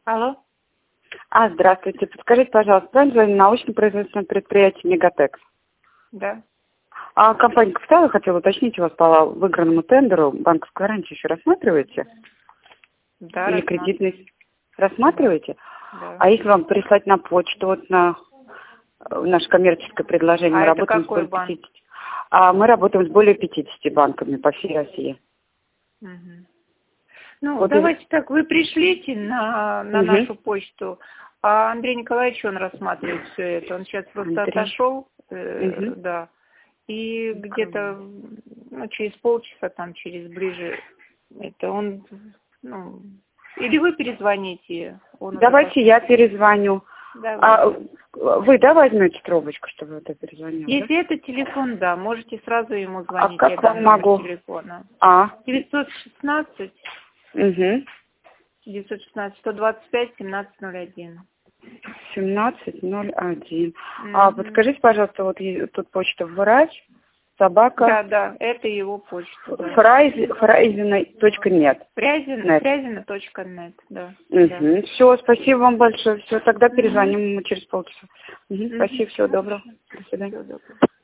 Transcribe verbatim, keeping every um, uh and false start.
Алло. А, здравствуйте. Подскажите, пожалуйста, правильно научно-производственное предприятие «Мегатекс»? Да. А компания «Капитал», я хотела уточнить у вас по выигранному тендеру. Банковскую гарантию еще рассматриваете? Да, Или рассматриваю. кредитный рассматриваете? Да. А если вам прислать на почту, вот на наше коммерческое предложение, А мы это работаем какой с более банк? пятидесяти. А мы работаем с более пятидесяти банками по всей России. Угу. Ну, Вот давайте из... так, вы пришлите на, на Угу. нашу почту, а Андрей Николаевич, он рассматривает все это. Он сейчас просто Андрей. отошел, э, Угу. да, и где-то ну, через полчаса, там, через ближе, это он, ну, или вы перезвоните. Он Давайте уже я перезвоню. А Давайте. вы, да, возьмете трубочку, чтобы это перезвонил, да? Если это телефон, да, можете сразу ему А звонить, как я дам вам номер могу? телефона. А. девятьсот шестнадцать, Угу. девятьсот шестнадцать, сто двадцать пять, семнадцать ноль один. семнадцать ноль один. Угу. А подскажите, пожалуйста, вот е- тут почта врач, собака, Да, да, это его почта. Да. фрайз, фрайзина точка нет. Фрязина, Нет. фрязина точка нет, да. Угу. Да. Все, спасибо вам большое. Все, тогда Угу. перезвоним ему через полчаса. Угу. Угу. Спасибо, всего доброго. До свидания. Всего доброго.